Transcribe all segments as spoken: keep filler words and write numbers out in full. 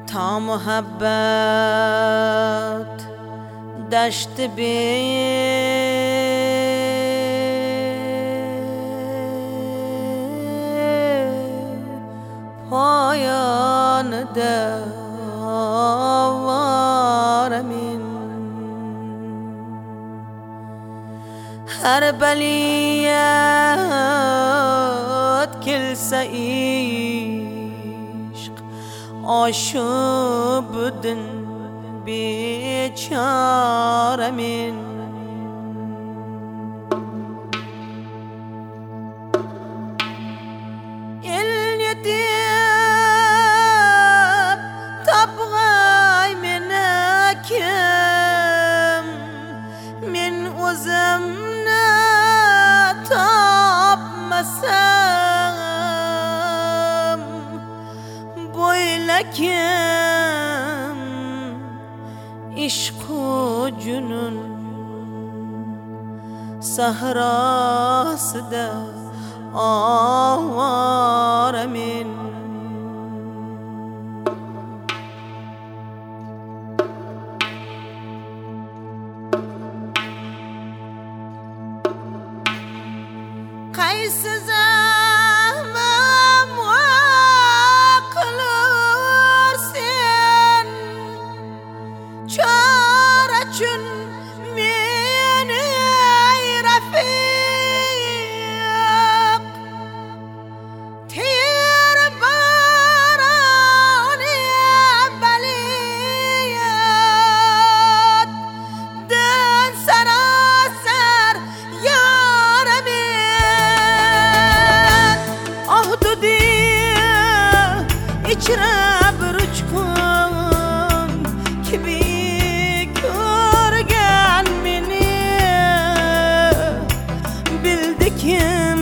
تا محبت دشت به پایان دوارمین هر بلیت کل سعیشق آشوبدن بیچارمین اليتيم تبغى منكم من وزمنا طاب مسام بويلكم عشق و جنون صحراست آوارمین قیس زمم و قلرسین چارچون من رفیق تیر باران بلیت دن سراسر یارمین آهد دیه içre بروچ کن که بی görgen beni bildikim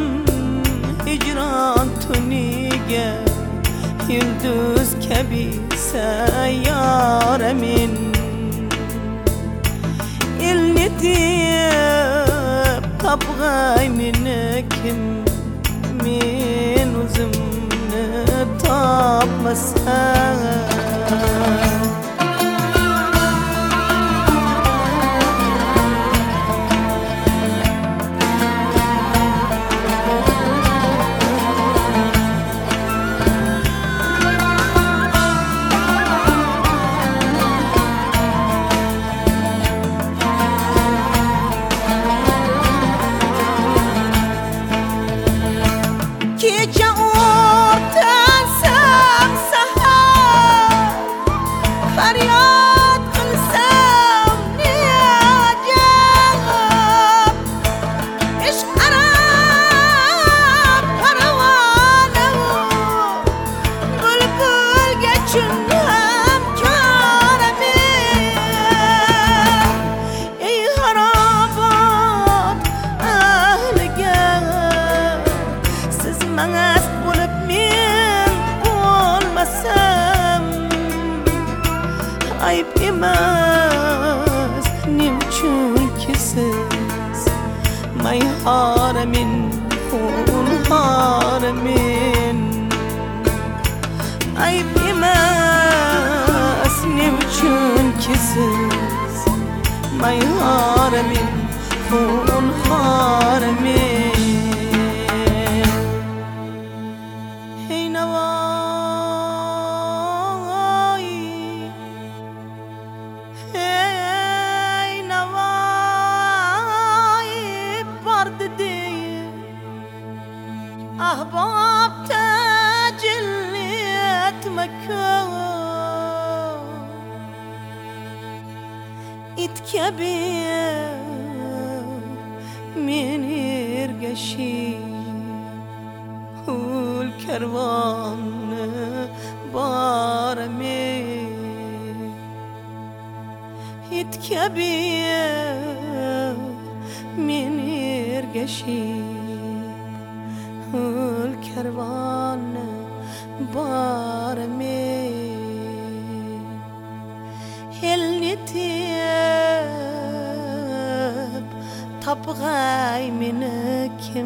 hicran tunige yıldız kebi seyaremin ilni diyip tabgay minekim min uzumne tapmasan Gece ortasam sahar feryat kılsam niyacağım İşk arab paravanım bülbül geçin hemkâremin Ey harabat ahli gel Mangast bulup men olmasam ayıp emas nim uchun ki siz mayharamin hulharamin ayıp emas nim uchun ki siz mayharamin hulharamin أحباب تجليت مكة إتكبير من إرقشي والكروان بارمي إتكبير من إرقشي الكروان بارمي اللي تيب تبغاي منكم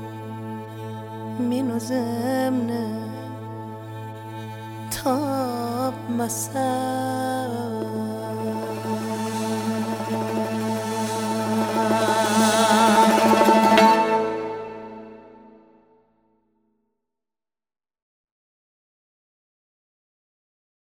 من زمنا تا مسا